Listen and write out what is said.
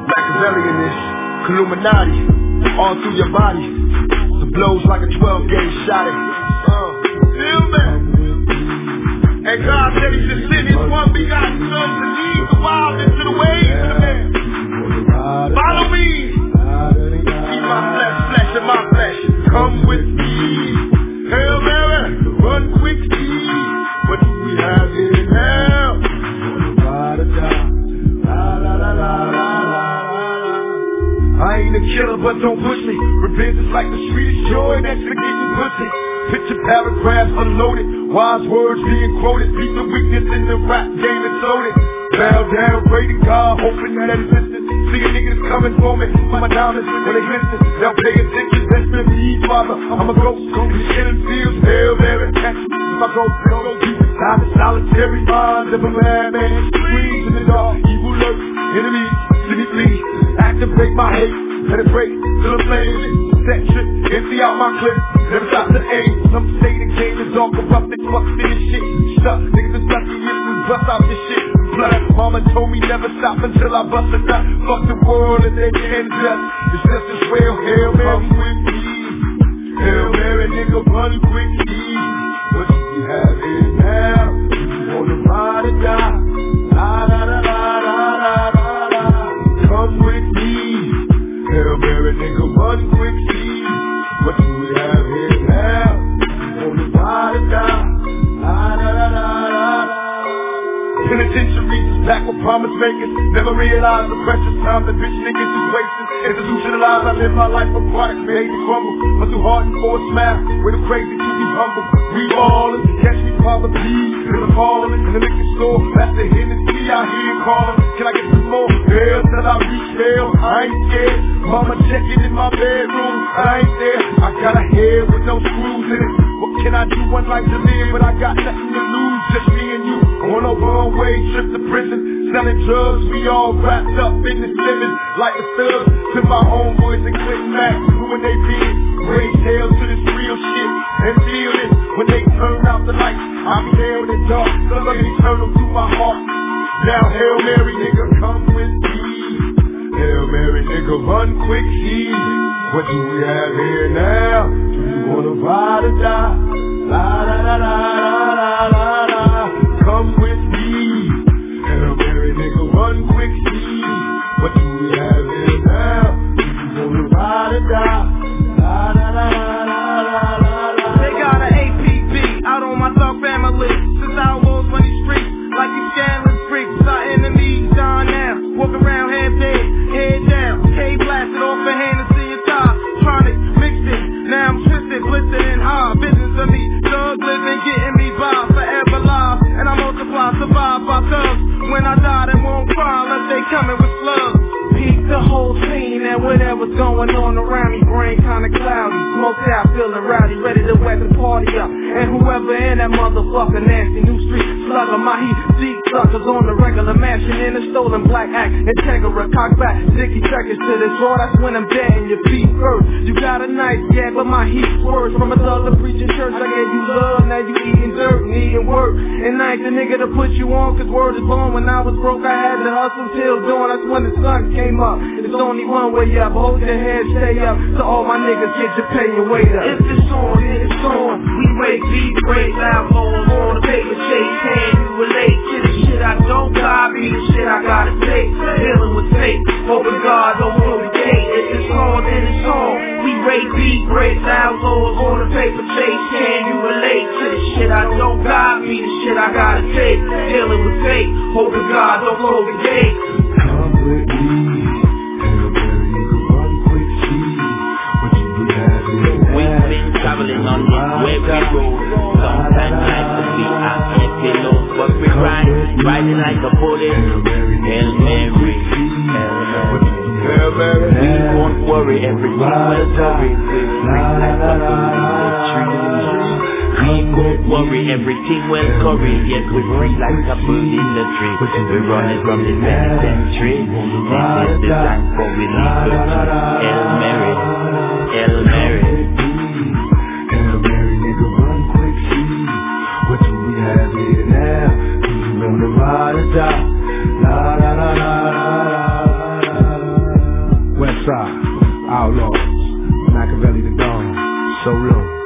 Machiavelli in this, Illuminati, all through your body. The blows like a 12-gauge shot at. Feel me? And God said He should send His one begotten Son to lead the wild into the ways of the man. Follow me. Keep my flesh and my flesh. Come with me. Hail Mary, run quick, speed. What do we have here now? I ain't a killer, but don't push me. Revenge is like the sweetest joy next to getting pussy. Picture paragraphs unloaded, wise words being quoted. Beat the weakness in the rap game, it's loaded. Bow down, pray to God, hoping that it's instant. See a nigga that's coming for me, for my diamonds when they glisten. They'll pay attention, best friend to each father. I'm a ghost, these killing fields, Hail Mary, catch me. My ghost, go deep inside the solitary mind of a madman. Screams in the dark, evil lurks, enemies, see me please. Activate my hate, let it break till the flame is set shit, empty out my clip, never stop to aim. Some say the game is all corrupted, fuck this shit. Stuck, niggas is lucky if we bust out this shit. Blood, mama told me never stop until I bust a nut. Fuck the world and they end up. It's just as well, Hail Mary with me. Hail Mary, nigga, run quick, easy. What do we have here now? You wanna ride or die? La la la la la la la. Come with me. Hail Mary, nigga, run quick, easy. What do we have here now? You wanna ride or die? La la la la la la. Penitentiaries, back with promise makers. Never realized the precious time that bitch niggas is wasting. Institutionalized, I live my life for products made to crumble. But too hard and for a smile, way too crazy to be humble. We ballin', catch me Papa P, in the falling, in the liquor store. That's the Hennessy out here calling. Can I get some more? Hell, till I reach hell, I ain't scared. Mama checking in my bedroom, I ain't there. I got a head with no screws in it. What can I do? One life to live, but I got nothing to lose. Just me and you on a one-way trip to prison. Selling drugs, we all wrapped up in this living. Like the thugs to my homeboys and Clinton Mac. When they bid, raise hell to this real shit. And feel it when they turn out the lights. I'm there in the dark, somebody turn them through my heart. Now Hail Mary, nigga, come with me. Hail Mary, nigga, run quick, easy. What do we have here now? Do you wanna ride or die? La la la la la la la. Come with me. Hail Mary, nigga, run quick, easy. What do we have here now? Do you wanna ride or die? La la la la la la. They got an APB out on my thug family. Since I was on these streets, like you scandalous freaks, our enemies down now. Walk around half dead, head down, K-blasted off a Hennessy and tie. Chronic, mixed it, now I'm twisted, blistered and high. Business of me, thug living, getting me by, forever live. And I multiply, survive by thugs. When I die, they won't cry unless they coming with slugs. Peek the whole scene and whatever's going on around me. Brain kinda cloudy, smoked out, feeling rowdy, ready to wet the party up. And whoever in that motherfucker nasty new street slugger, my heat seek suckers on the regular mansion in a stolen black act. Integra, cock back, sticky checkers to this raw. That's when I'm dead and your feet first. You got a knife, yeah, but my heat's worse. From a thug preaching church, I gave you love, now you eating dirt, needing work. And I ain't the nigga to put you on, cause word is born. When I was broke, I had to hustle till dawn. That's when the sun came up. There's only one way up, hold your head, stay up. So all my niggas get your pay and weight up. If it's on, then it's on. We make beat breaks, outlaws on the paper chase. Can you relate to the shit I don't copy, the shit I gotta take? Dealing with fate, hoping God don't hold the gate. If it's on, then it's on. We rate beat breaks, outlaws on the paper chase. Can you relate to the shit I don't copy, the shit I gotta take? Dealing with fate, hoping God don't hold the gate. Come with me. We've been traveling on this wavy road. Sometimes nights to be at empty load, but we riding like a bullet. Hail Mary, Hail Mary. We won't worry, everything will hurry. We free like a bird in the tree. We won't worry, everything will curry. Yes, we free like a bird in the tree. We're running from the penitentiary. This is the time for we leave the tree. Hail Mary, Hail Mary. Ride or die. La la la la la la la. West Side, Outlaws, Machiavelli the Dawn, So Low.